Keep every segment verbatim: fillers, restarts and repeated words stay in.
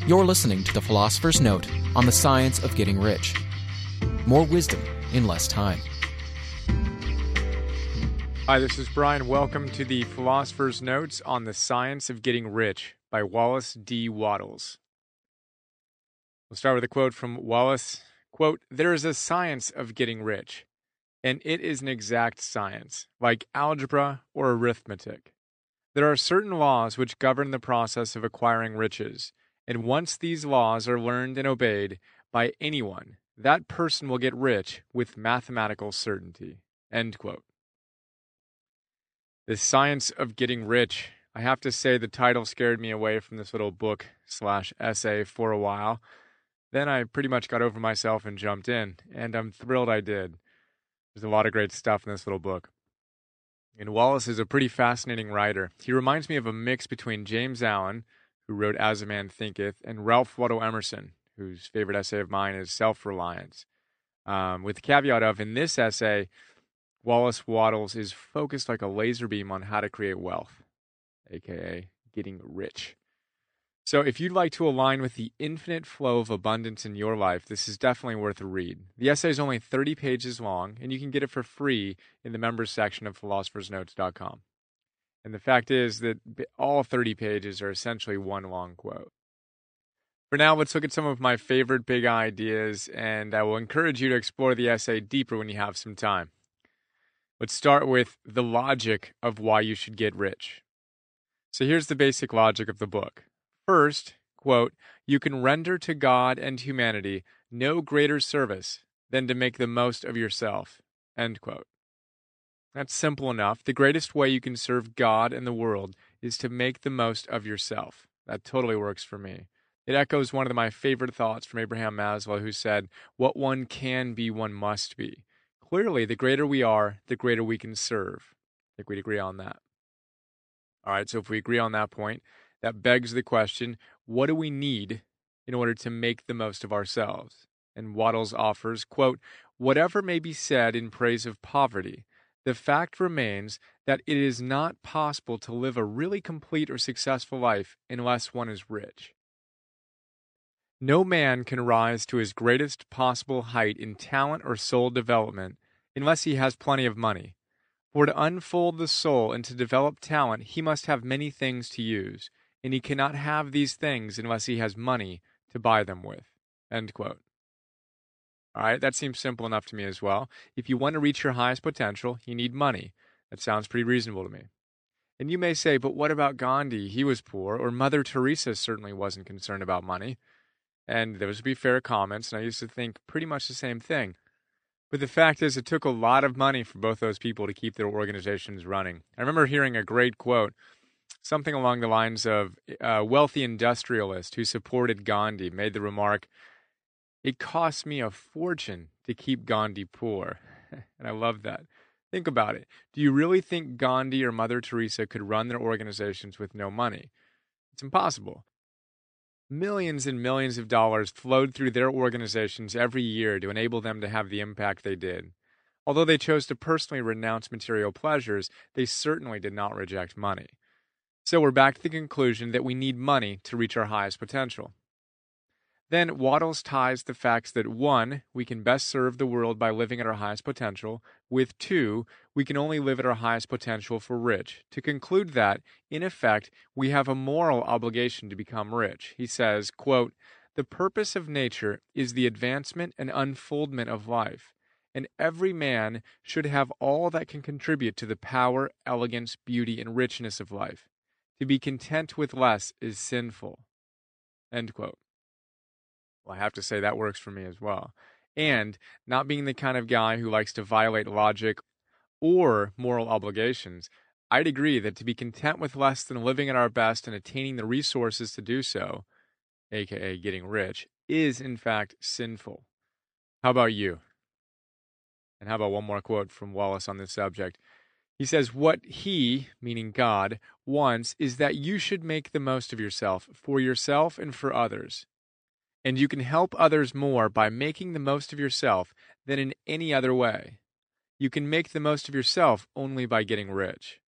You're listening to The Philosopher's Note on the science of getting rich. More wisdom in less time. Hi, this is Brian. Welcome to The Philosopher's Notes on the Science of Getting Rich by Wallace D. Wattles. We'll start with a quote from Wallace. Quote, "There is a science of getting rich, and it is an exact science, like algebra or arithmetic. There are certain laws which govern the process of acquiring riches, and once these laws are learned and obeyed by anyone, that person will get rich with mathematical certainty." End quote. The Science of Getting Rich. I have to say the title scared me away from this little book slash essay for a while. Then I pretty much got over myself and jumped in, and I'm thrilled I did. There's a lot of great stuff in this little book. And Wallace is a pretty fascinating writer. He reminds me of a mix between James Allen, who wrote As a Man Thinketh, and Ralph Waldo Emerson, whose favorite essay of mine is Self-Reliance. Um, with the caveat of, in this essay, Wallace Wattles is focused like a laser beam on how to create wealth, aka getting rich. So if you'd like to align with the infinite flow of abundance in your life, this is definitely worth a read. The essay is only thirty pages long, and you can get it for free in the members section of philosopher's notes dot com. And the fact is that all thirty pages are essentially one long quote. For now, let's look at some of my favorite big ideas, and I will encourage you to explore the essay deeper when you have some time. Let's start with the logic of why you should get rich. So here's the basic logic of the book. First, quote, "You can render to God and humanity no greater service than to make the most of yourself." End quote. That's simple enough. The greatest way you can serve God and the world is to make the most of yourself. That totally works for me. It echoes one of my favorite thoughts from Abraham Maslow, who said, "What one can be, one must be." Clearly, the greater we are, the greater we can serve. I think we'd agree on that. All right, so if we agree on that point, that begs the question, what do we need in order to make the most of ourselves? And Wattles offers, quote, "Whatever may be said in praise of poverty, the fact remains that it is not possible to live a really complete or successful life unless one is rich. No man can rise to his greatest possible height in talent or soul development unless he has plenty of money. For to unfold the soul and to develop talent, he must have many things to use, and he cannot have these things unless he has money to buy them with." End quote. All right, that seems simple enough to me as well. If you want to reach your highest potential, you need money. That sounds pretty reasonable to me. And you may say, but what about Gandhi? He was poor, or Mother Teresa certainly wasn't concerned about money. And those would be fair comments, and I used to think pretty much the same thing. But the fact is, it took a lot of money for both those people to keep their organizations running. I remember hearing a great quote, something along the lines of a wealthy industrialist who supported Gandhi made the remark, "It cost me a fortune to keep Gandhi poor." And I love that. Think about it. Do you really think Gandhi or Mother Teresa could run their organizations with no money? It's impossible. Millions and millions of dollars flowed through their organizations every year to enable them to have the impact they did. Although they chose to personally renounce material pleasures, they certainly did not reject money. So we're back to the conclusion that we need money to reach our highest potential. Then Wattles ties the facts that one, we can best serve the world by living at our highest potential, with two, we can only live at our highest potential for rich, to conclude that, in effect, we have a moral obligation to become rich. He says, quote, "The purpose of nature is the advancement and unfoldment of life, and every man should have all that can contribute to the power, elegance, beauty, and richness of life. To be content with less is sinful." End quote. Well, I have to say that works for me as well. And not being the kind of guy who likes to violate logic or moral obligations, I'd agree that to be content with less than living at our best and attaining the resources to do so, aka getting rich, is in fact sinful. How about you? And how about one more quote from Wallace on this subject? He says, "What he," meaning God, "wants is that you should make the most of yourself, for yourself and for others. And you can help others more by making the most of yourself than in any other way. You can make the most of yourself only by getting rich.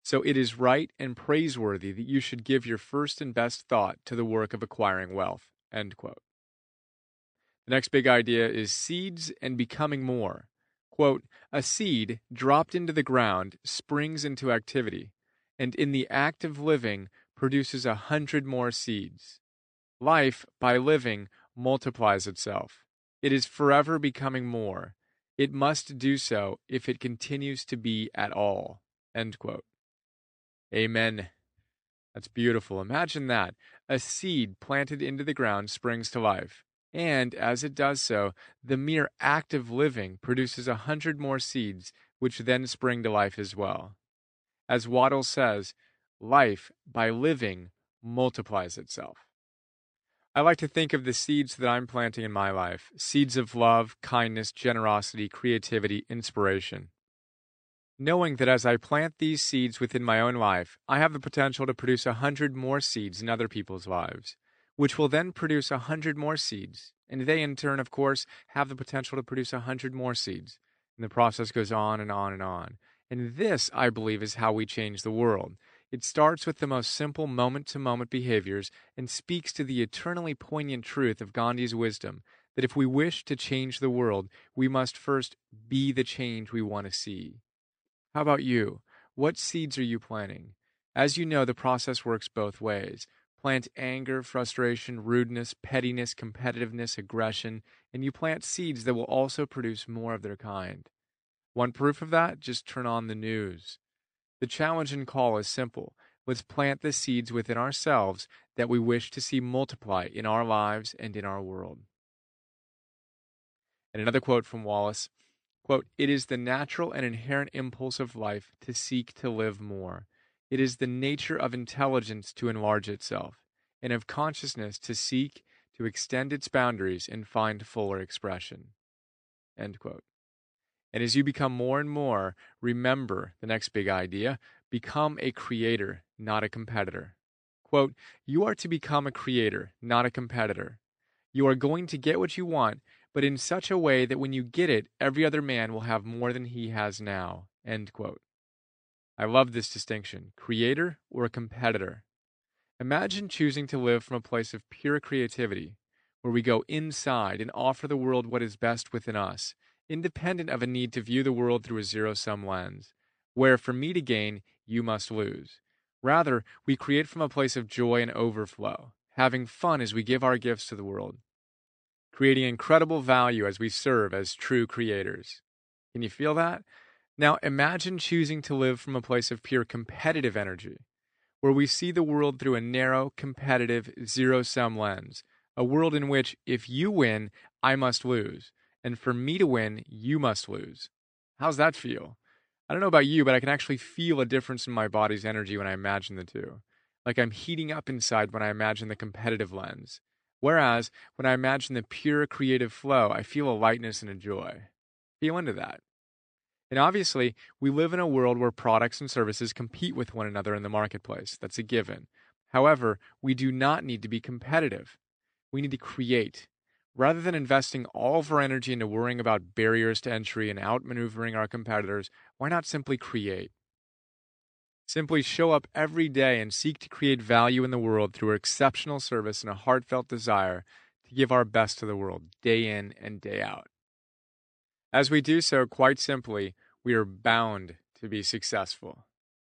So it is right and praiseworthy that you should give your first and best thought to the work of acquiring wealth. End quote. The next big idea is seeds and becoming more. Quote, a seed dropped into the ground springs into activity, and in the act of living produces a hundred more seeds. Life, by living, multiplies itself. It is forever becoming more. It must do so if it continues to be at all. End quote. Amen. That's beautiful. Imagine that. A seed planted into the ground springs to life. And as it does so, the mere act of living produces a hundred more seeds, which then spring to life as well. As Waddell says, life, by living, multiplies itself. I like to think of the seeds that I'm planting in my life, seeds of love, kindness, generosity, creativity, inspiration. Knowing that as I plant these seeds within my own life, I have the potential to produce a hundred more seeds in other people's lives, which will then produce a hundred more seeds, and they in turn, of course, have the potential to produce a hundred more seeds. And the process goes on and on and on. And this, I believe, is how we change the world. It starts with the most simple moment-to-moment behaviors and speaks to the eternally poignant truth of Gandhi's wisdom that if we wish to change the world, we must first be the change we want to see. How about you? What seeds are you planting? As you know, the process works both ways. Plant anger, frustration, rudeness, pettiness, competitiveness, aggression, and you plant seeds that will also produce more of their kind. Want proof of that? Just turn on the news. The challenge and call is simple. Let's plant the seeds within ourselves that we wish to see multiply in our lives and in our world. And another quote from Wallace, quote, it is the natural and inherent impulse of life to seek to live more. It is the nature of intelligence to enlarge itself, and of consciousness to seek to extend its boundaries and find fuller expression. End quote. And as you become more and more, remember the next big idea, become a creator, not a competitor. Quote, you are to become a creator, not a competitor. You are going to get what you want, but in such a way that when you get it, every other man will have more than he has now. End quote. I love this distinction, creator or a competitor. Imagine choosing to live from a place of pure creativity, where we go inside and offer the world what is best within us, independent of a need to view the world through a zero-sum lens, where for me to gain, you must lose. Rather, we create from a place of joy and overflow, having fun as we give our gifts to the world, creating incredible value as we serve as true creators. Can you feel that? Now imagine choosing to live from a place of pure competitive energy, where we see the world through a narrow, competitive, zero-sum lens, a world in which if you win, I must lose. And for me to win, you must lose. How's that feel? I don't know about you, but I can actually feel a difference in my body's energy when I imagine the two. Like I'm heating up inside when I imagine the competitive lens. Whereas, when I imagine the pure creative flow, I feel a lightness and a joy. Feel into that. And obviously, we live in a world where products and services compete with one another in the marketplace. That's a given. However, we do not need to be competitive. We need to create. Rather than investing all of our energy into worrying about barriers to entry and outmaneuvering our competitors, why not simply create? Simply show up every day and seek to create value in the world through exceptional service and a heartfelt desire to give our best to the world, day in and day out. As we do so, quite simply, we are bound to be successful.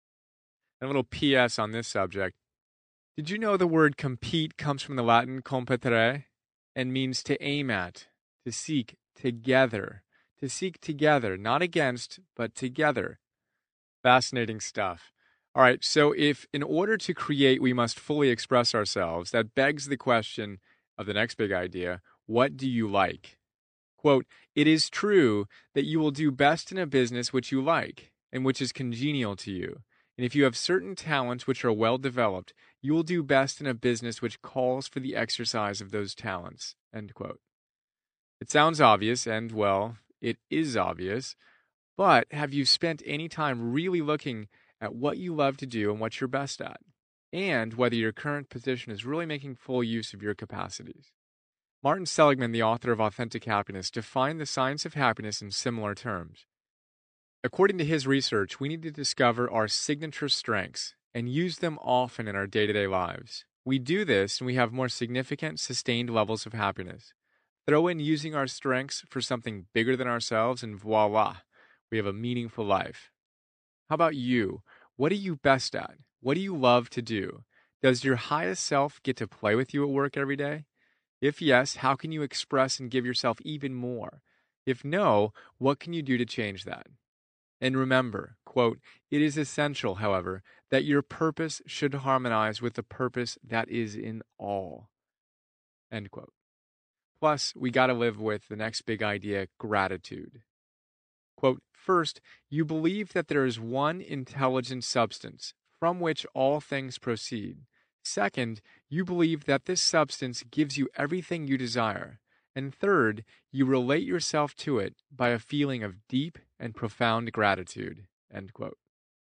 A little P S on this subject. Did you know the word compete comes from the Latin competere? And means to aim at, to seek together, to seek together, not against, but together. Fascinating stuff. All right, so if in order to create we must fully express ourselves, that begs the question of the next big idea, what do you like? Quote, it is true that you will do best in a business which you like and which is congenial to you. And if you have certain talents which are well developed, you will do best in a business which calls for the exercise of those talents. End quote. It sounds obvious, and, well, it is obvious, but have you spent any time really looking at what you love to do and what you're best at, and whether your current position is really making full use of your capacities? Martin Seligman, the author of Authentic Happiness, defined the science of happiness in similar terms. According to his research, we need to discover our signature strengths and use them often in our day-to-day lives. We do this and we have more significant, sustained levels of happiness. Throw in using our strengths for something bigger than ourselves, and voila, we have a meaningful life. How about you? What are you best at? What do you love to do? Does your highest self get to play with you at work every day? If yes, how can you express and give yourself even more? If no, what can you do to change that? And remember, quote, it is essential, however, that your purpose should harmonize with the purpose that is in all. End quote. Plus, we got to live with the next big idea, gratitude. Quote, first, you believe that there is one intelligent substance from which all things proceed. Second, you believe that this substance gives you everything you desire. And third, you relate yourself to it by a feeling of deep and profound gratitude. End quote.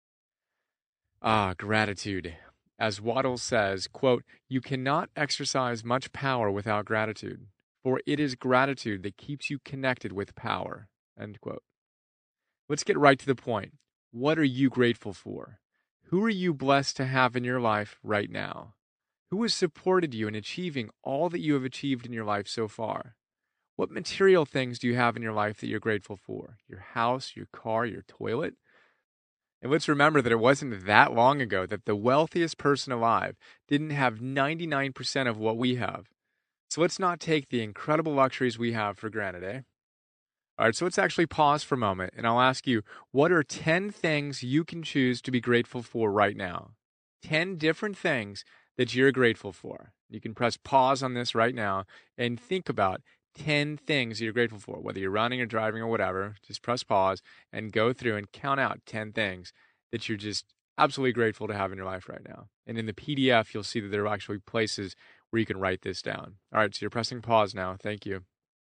Ah, gratitude. As Waddles says, quote, you cannot exercise much power without gratitude, for it is gratitude that keeps you connected with power. End quote. Let's get right to the point. What are you grateful for? Who are you blessed to have in your life right now? Who has supported you in achieving all that you have achieved in your life so far? What material things do you have in your life that you're grateful for? Your house, your car, your toilet? And let's remember that it wasn't that long ago that the wealthiest person alive didn't have ninety-nine percent of what we have. So let's not take the incredible luxuries we have for granted, eh? All right, so let's actually pause for a moment, and I'll ask you, what are ten things you can choose to be grateful for right now? ten different things that you're grateful for. You can press pause on this right now and think about ten things you're grateful for, whether you're running or driving or whatever. Just press pause and go through and count out ten things that you're just absolutely grateful to have in your life right now. And in the P D F, you'll see that there are actually places where you can write this down. All right, so you're pressing pause now. Thank you.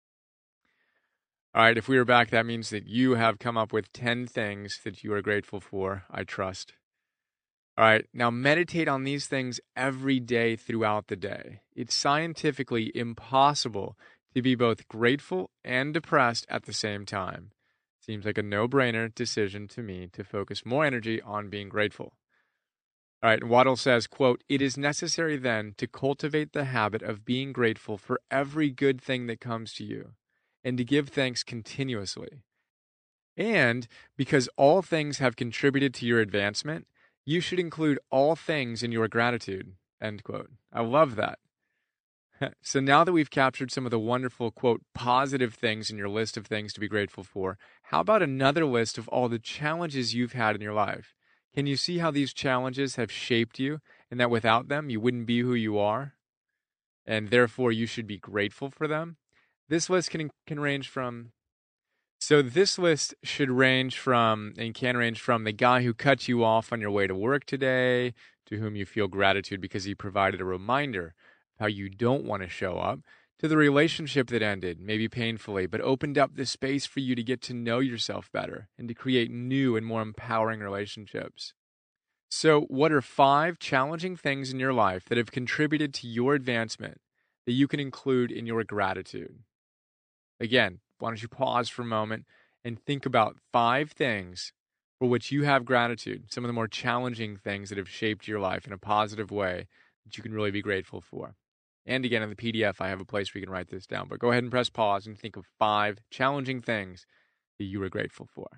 All right, if we are back, that means that you have come up with ten things that you are grateful for, I trust. All right, now meditate on these things every day throughout the day. It's scientifically impossible to be both grateful and depressed at the same time. Seems like a no-brainer decision to me to focus more energy on being grateful. All right, Waddle says, quote, it is necessary then to cultivate the habit of being grateful for every good thing that comes to you, and to give thanks continuously. And because all things have contributed to your advancement, you should include all things in your gratitude, end quote. I love that. So now that we've captured some of the wonderful, quote, positive things in your list of things to be grateful for, how about another list of all the challenges you've had in your life? Can you see how these challenges have shaped you, and that without them, you wouldn't be who you are? And therefore, you should be grateful for them? This list can can range from, so this list should range from, and can range from the guy who cut you off on your way to work today, to whom you feel gratitude because he provided a reminder of how you don't want to show up, to the relationship that ended, maybe painfully, but opened up the space for you to get to know yourself better and to create new and more empowering relationships. So, what are five challenging things in your life that have contributed to your advancement that you can include in your gratitude? Again, why don't you pause for a moment and think about five things for which you have gratitude, some of the more challenging things that have shaped your life in a positive way that you can really be grateful for. And again, in the P D F, I have a place where you can write this down. But go ahead and press pause and think of five challenging things that you are grateful for.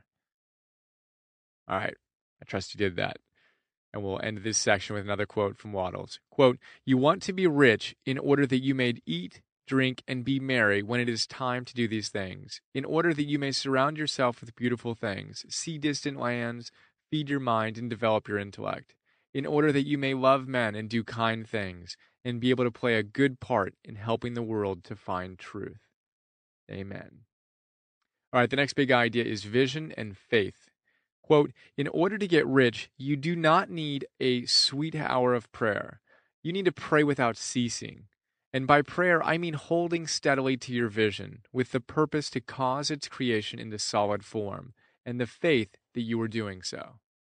All right, I trust you did that. And we'll end this section with another quote from Waddles. Quote, you want to be rich in order that you may eat, drink, and be merry when it is time to do these things, in order that you may surround yourself with beautiful things, see distant lands, feed your mind, and develop your intellect, in order that you may love men and do kind things, and be able to play a good part in helping the world to find truth. Amen. All right, the next big idea is vision and faith. Quote, in order to get rich, you do not need a sweet hour of prayer. You need to pray without ceasing. And by prayer, I mean holding steadily to your vision with the purpose to cause its creation into solid form and the faith that you are doing so.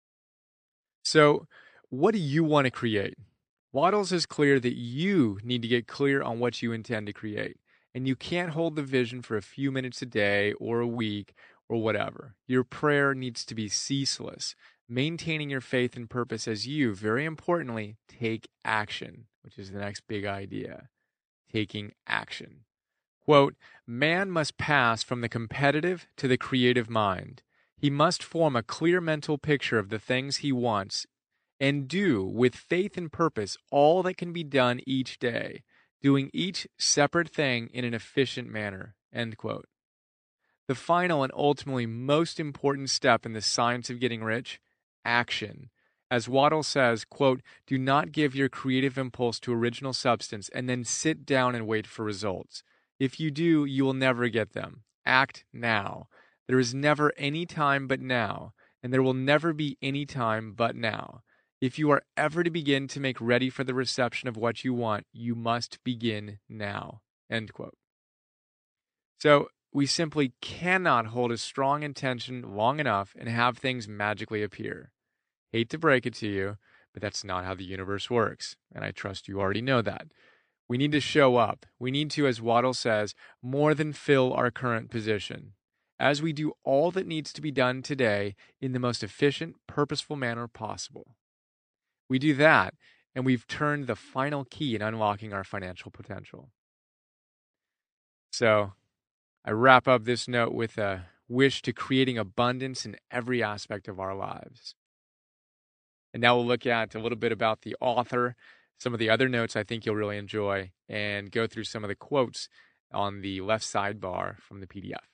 So, what do you want to create? Waddles is clear that you need to get clear on what you intend to create. And you can't hold the vision for a few minutes a day or a week or whatever. Your prayer needs to be ceaseless, maintaining your faith and purpose as you, very importantly, take action, which is the next big idea. Taking action. Quote, man must pass from the competitive to the creative mind. He must form a clear mental picture of the things he wants and do with faith and purpose all that can be done each day, doing each separate thing in an efficient manner. End quote. The final and ultimately most important step in the science of getting rich, action. As Waddell says, quote, do not give your creative impulse to original substance and then sit down and wait for results. If you do, you will never get them. Act now. There is never any time but now, and there will never be any time but now. If you are ever to begin to make ready for the reception of what you want, you must begin now. End quote. So we simply cannot hold a strong intention long enough and have things magically appear. Hate to break it to you, but that's not how the universe works, and I trust you already know that. We need to show up. We need to, as Waddell says, more than fill our current position. As we do all that needs to be done today in the most efficient, purposeful manner possible. We do that, and we've turned the final key in unlocking our financial potential. So, I wrap up this note with a wish to creating abundance in every aspect of our lives. And now we'll look at a little bit about the author, some of the other notes I think you'll really enjoy, and go through some of the quotes on the left sidebar from the P D F.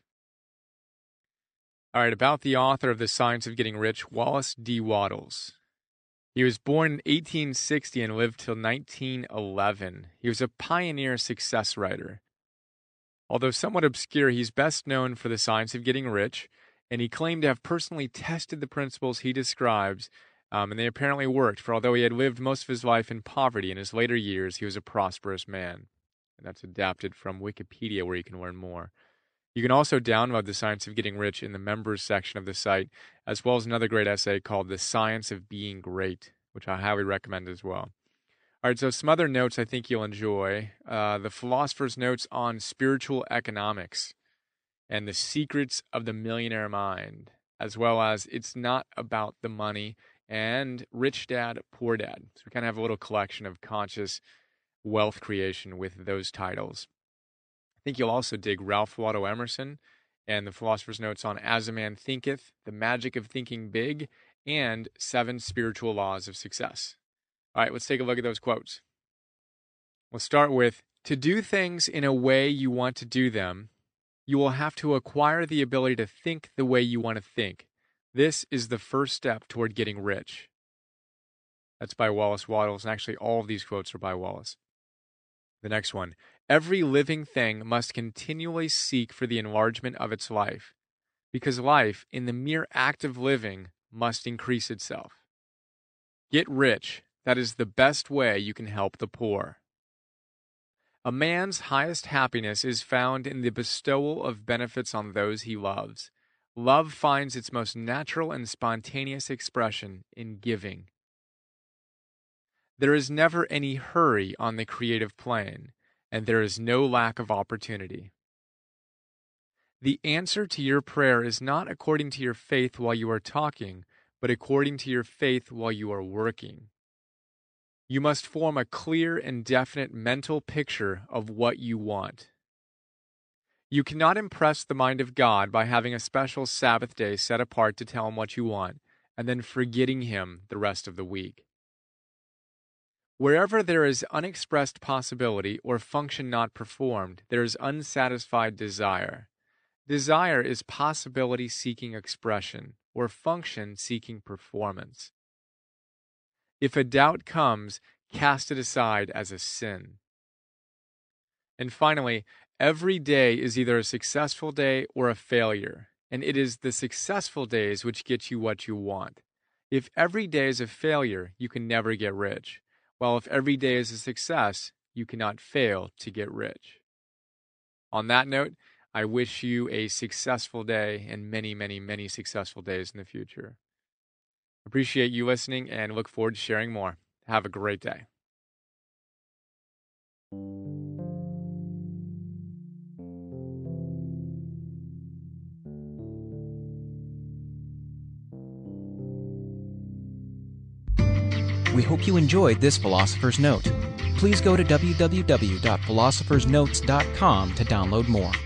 All right, about the author of The Science of Getting Rich, Wallace D. Wattles. He was born in eighteen sixty and lived till nineteen eleven. He was a pioneer success writer. Although somewhat obscure, he's best known for The Science of Getting Rich, and he claimed to have personally tested the principles he describes, um, and they apparently worked, for although he had lived most of his life in poverty, in his later years he was a prosperous man. And that's adapted from Wikipedia, where you can learn more. You can also download The Science of Getting Rich in the members section of the site, as well as another great essay called The Science of Being Great, which I highly recommend as well. All right, so some other notes I think you'll enjoy. Uh, the philosopher's notes on spiritual economics and the secrets of the millionaire mind, as well as It's Not About the Money and Rich Dad, Poor Dad. So we kind of have a little collection of conscious wealth creation with those titles. I think you'll also dig Ralph Waldo Emerson and the philosopher's notes on As a Man Thinketh, The Magic of Thinking Big, and Seven Spiritual Laws of Success. All right, let's take a look at those quotes. We'll start with, to do things in a way you want to do them, you will have to acquire the ability to think the way you want to think. This is the first step toward getting rich. That's by Wallace Wattles, and actually all of these quotes are by Wallace. The next one, every living thing must continually seek for the enlargement of its life, because life, in the mere act of living, must increase itself. Get rich. That is the best way you can help the poor. A man's highest happiness is found in the bestowal of benefits on those he loves. Love finds its most natural and spontaneous expression in giving. There is never any hurry on the creative plane, and there is no lack of opportunity. The answer to your prayer is not according to your faith while you are talking, but according to your faith while you are working. You must form a clear and definite mental picture of what you want. You cannot impress the mind of God by having a special Sabbath day set apart to tell him what you want, and then forgetting him the rest of the week. Wherever there is unexpressed possibility or function not performed, there is unsatisfied desire. Desire is possibility seeking expression, or function seeking performance. If a doubt comes, cast it aside as a sin. And finally, every day is either a successful day or a failure, and it is the successful days which get you what you want. If every day is a failure, you can never get rich, while if every day is a success, you cannot fail to get rich. On that note, I wish you a successful day and many, many, many successful days in the future. Appreciate you listening and look forward to sharing more. Have a great day. We hope you enjoyed this Philosopher's Note. Please go to w w w dot philosophers notes dot com to download more.